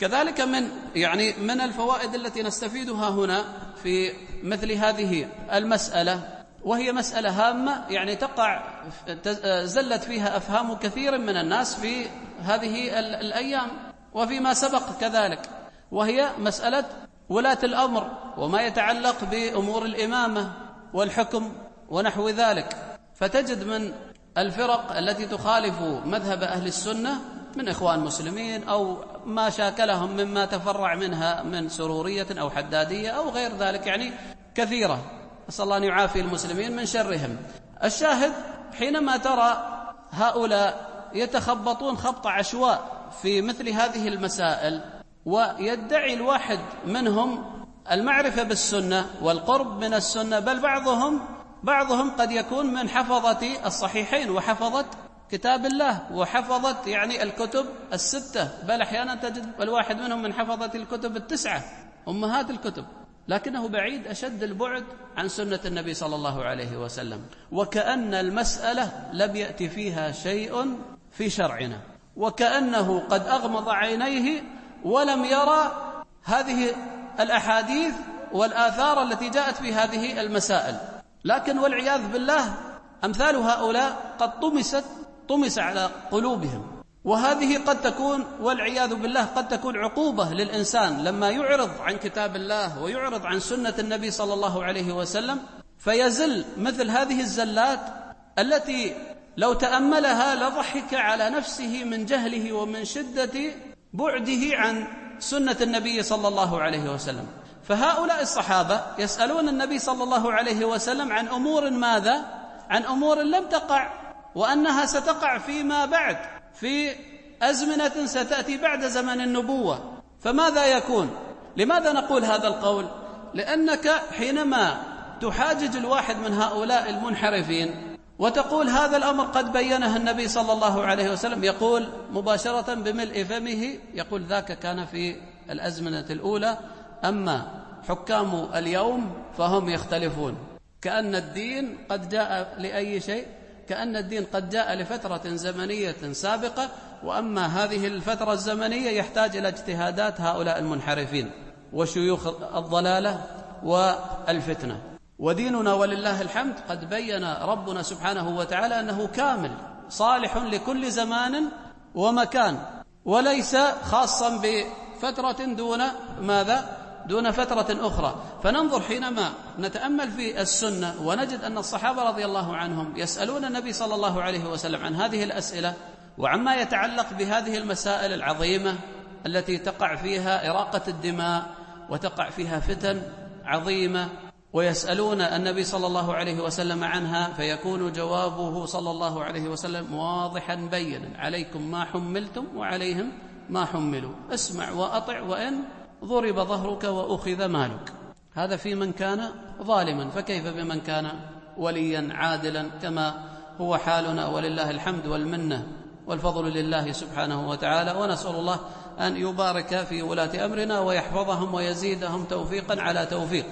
كذلك من الفوائد التي نستفيدها هنا في مثل هذه المسألة، وهي مسألة هامة زلت فيها أفهام كثير من الناس في هذه الأيام وفيما سبق كذلك، وهي مسألة ولاة الأمر وما يتعلق بأمور الإمامة والحكم ونحو ذلك. فتجد من الفرق التي تخالف مذهب أهل السنة من إخوان مسلمين أو ما شاكلهم مما تفرع منها من سرورية أو حدادية أو غير ذلك، كثيرة، أسأل الله أن يعافي المسلمين من شرهم. الشاهد حينما ترى هؤلاء يتخبطون خبط عشواء في مثل هذه المسائل، ويدعي الواحد منهم المعرفة بالسنة والقرب من السنة، بل بعضهم قد يكون من حفظة الصحيحين وحفظة كتاب الله وحفظة الكتب الستة، بل أحيانا تجد الواحد منهم من حفظة الكتب التسعة أمهات الكتب، لكنه بعيد أشد البعد عن سنة النبي صلى الله عليه وسلم، وكأن المسألة لم يأتي فيها شيء في شرعنا، وكأنه قد أغمض عينيه ولم يرى هذه الأحاديث والآثار التي جاءت في هذه المسائل. لكن والعياذ بالله أمثال هؤلاء قد طمس على قلوبهم، وهذه قد تكون والعياذ بالله قد تكون عقوبة للإنسان لما يعرض عن كتاب الله ويعرض عن سنة النبي صلى الله عليه وسلم، فيزل مثل هذه الزلات التي لو تأملها لضحك على نفسه من جهله ومن شدة بعده عن سنة النبي صلى الله عليه وسلم. فهؤلاء الصحابة يسألون النبي صلى الله عليه وسلم عن أمور ماذا؟ عن أمور لم تقع، وأنها ستقع فيما بعد في أزمنة ستأتي بعد زمن النبوة. فماذا يكون؟ لماذا نقول هذا القول؟ لأنك حينما تحاجج الواحد من هؤلاء المنحرفين وتقول هذا الأمر قد بينه النبي صلى الله عليه وسلم، يقول مباشرة بملء فمه، يقول ذاك كان في الأزمنة الأولى، أما حكام اليوم فهم يختلفون. كأن الدين قد جاء لأي شيء، كأن الدين قد جاء لفترة زمنية سابقة، وأما هذه الفترة الزمنية يحتاج إلى اجتهادات هؤلاء المنحرفين وشيوخ الضلالة والفتنة. وديننا ولله الحمد قد بين ربنا سبحانه وتعالى أنه كامل صالح لكل زمان ومكان، وليس خاصا بفترة دون ماذا؟ دون فترة أخرى. فننظر حينما نتأمل في السنة ونجد أن الصحابة رضي الله عنهم يسألون النبي صلى الله عليه وسلم عن هذه الأسئلة وعما يتعلق بهذه المسائل العظيمة التي تقع فيها إراقة الدماء وتقع فيها فتن عظيمة، ويسألون النبي صلى الله عليه وسلم عنها، فيكون جوابه صلى الله عليه وسلم واضحا بينا: عليكم ما حملتم وعليهم ما حملوا، اسمع وأطع وإن ضرب ظهرك وأخذ مالك. هذا في من كان ظالما، فكيف بمن كان وليا عادلا كما هو حالنا، ولله الحمد والمنة والفضل لله سبحانه وتعالى. ونسأل الله أن يبارك في ولاة أمرنا ويحفظهم ويزيدهم توفيقا على توفيق.